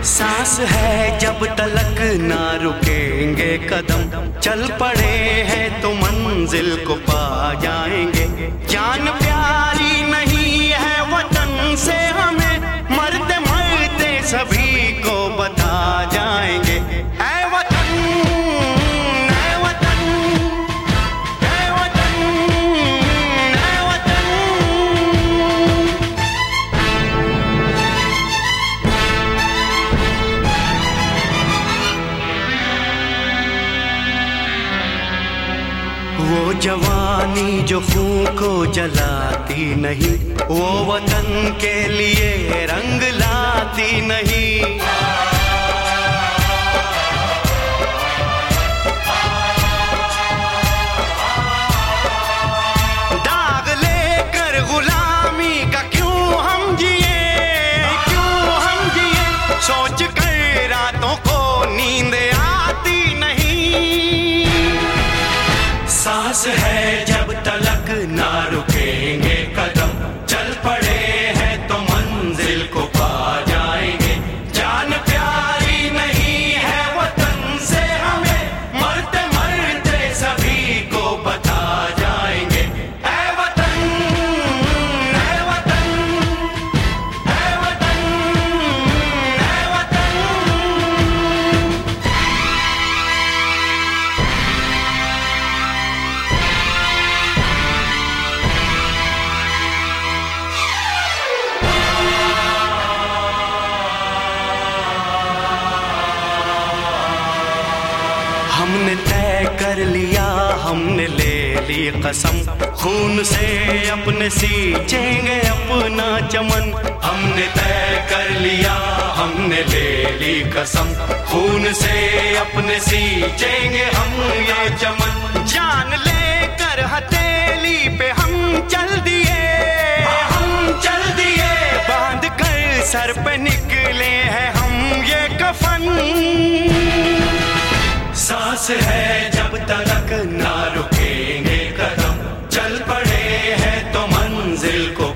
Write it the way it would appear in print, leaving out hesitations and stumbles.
सांस है जब तलक ना रुकेंगे कदम, चल पड़े हैं तो मंजिल को पा जाएंगे। जान प्यारी नहीं है वतन से हमें, मरते मरते सभी को बता जाएंगे। ऐ वतन, ऐ वतन, ऐ वतन, ऐ वतन। वो जवानी जो खून को जलाती नहीं, वो वतन के लिए रंग लाती नहीं। दाग लेकर गुलामी का क्यों हम जिए, क्यों हम जिए, सोच कर रातों को नींद आती नहीं। सांस है जब तलक ना रुकेंगे कदम, चल पड़े हैं तो मंजिल को पा जाएंगे। जान प्यारी नहीं है वतन से हमें, मरते मरते सभी को बता जाएंगे। ऐ वतन, ऐ वतन, ऐ वतन, ऐ वतन। हमने तय कर लिया, हमने ले ली कसम, खून से अपने सींचेंगे अपना चमन। हमने तय कर लिया, हमने ले ली कसम, खून से अपने सींचेंगे हम ये चमन। जान लेकर हथेली पे हम चल दिए, हम चल दिए, बांध कर सर पे निकले हैं हम ये कफन। सांस है जब तलक ना रुकेंगे कदम, चल पड़े हैं तो मंजिल को